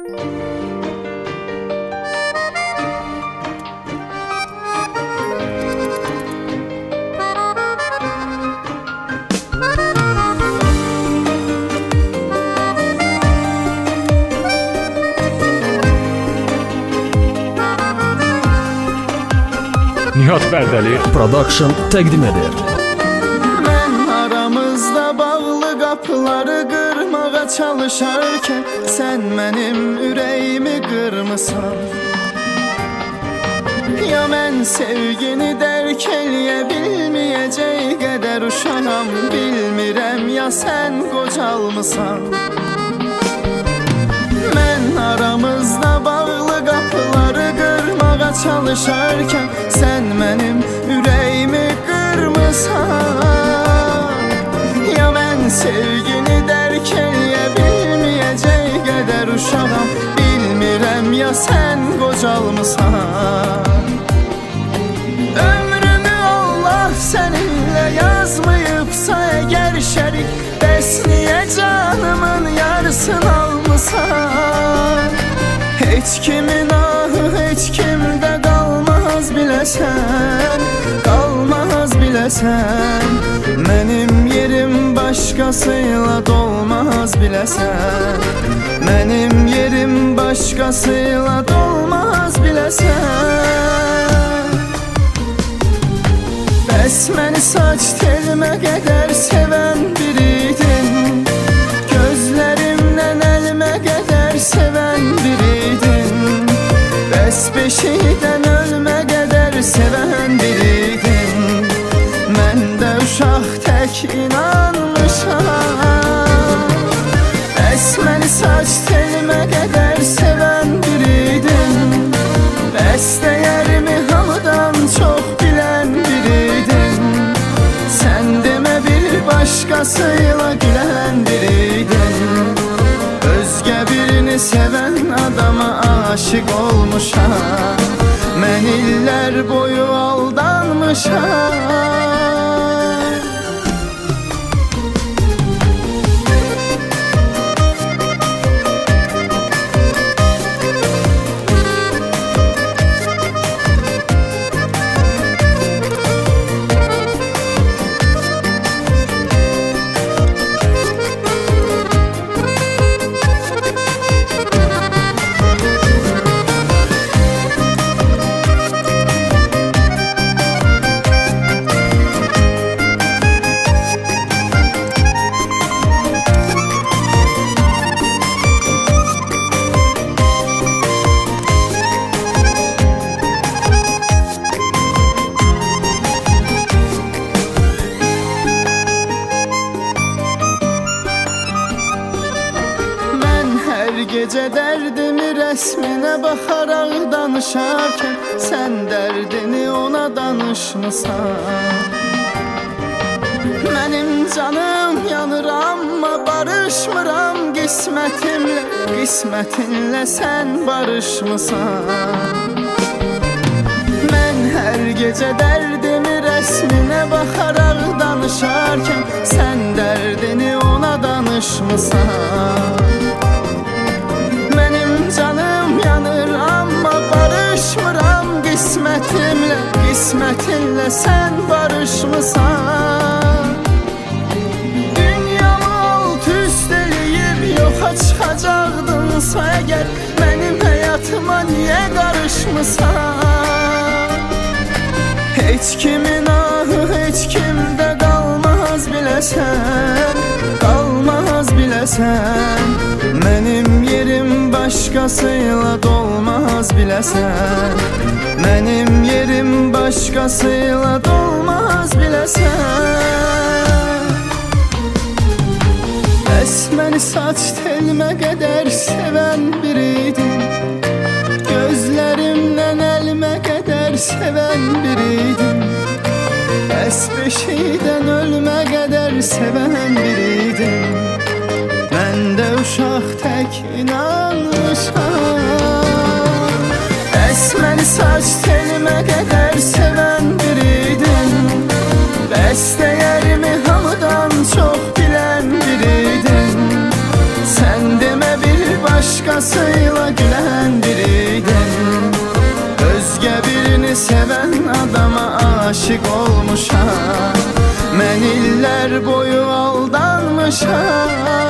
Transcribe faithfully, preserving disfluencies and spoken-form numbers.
Nihat Bərdəli Production təqdim edir. Mən aramızda bağlı qapıları qırmağa çalışarkən sən mənim ürəyimi qırmısan. Ya mən sevgini dərk eləyə bilməyəcək qədər uşağam, bilmirəm ya sən qocalmısan. Mən aramızda bağlı qapıları qırmağa çalışarkən sən mənim ürəyimi qırmısan. Ya mən sevgini dərk eləyə bilməyəcək qədər uşağam, bilmirəm ya sən qocalmısan. Ömrümü Allah səninlə yazmayıbsa əgər şərik, bəs niyə canımın yarısını almısan? Heç kimin ahı heç kimdə qalmaz biləsən, qalmaz biləsən. Mənim yerim başqasıyla dolmaz biləsən, mənim yerim başqasıyla dolmaz biləsən. Bəs məni saç telimə qədər sevən biriydin, gözlərimdən əlimə qədər sevən biriydin. Bəs beşikdən ölmə qədər sevən biriydin. Mən də uşaq tək inanmışam. Bəs məni saç telimə qədər sevən biriydin. Bəs dəyərimi hamıdan çox bilən biriydin. Sən demə bir başqasıyla gülən biriydin. Özgə birini sevən adama aşık olmuşam. Mən illər boyu aldanmışam. Gecə dərdimi rəsminə baxaraq danışarkən sən dərdini ona danışmısan. Mənim canım yanır amma barışmıram qismətimlə, qismətinlə sən barışmısan. Mən hər gecə dərdimi rəsminə baxaraq danışarkən sən dərdini ona danışmısan. Canım yanır amma barışmıram qismətimlə, qismətinlə sən barışmısan. Dünyamı alt üst eləyib yoxa çıxacaqdınsa əgər, mənim həyatıma niyə qarışmısan? Heç kimin ahı heç kimdə qalmaz biləsən, qalmaz biləsən. Mənim yerim başqasıyla dolmaz biləsən, mənim yerim başqasıyla dolmaz biləsən. Bəs məni saç telimə qədər sevən biriydin, gözlərimdən əlimə qədər sevən biriydin. Bəs beşikdən ölmə qədər sevən biriydin. Mən də uşaq tək inanmışam. Bəs məni saç telimə qədər sevən biriydin. Bəs dəyərimi hamıdan çox bilən biriydin. Sən demə bir başqasıyla Özgə birini sevən adama aşık olmuşam. Mən illər boyu aldanmışam.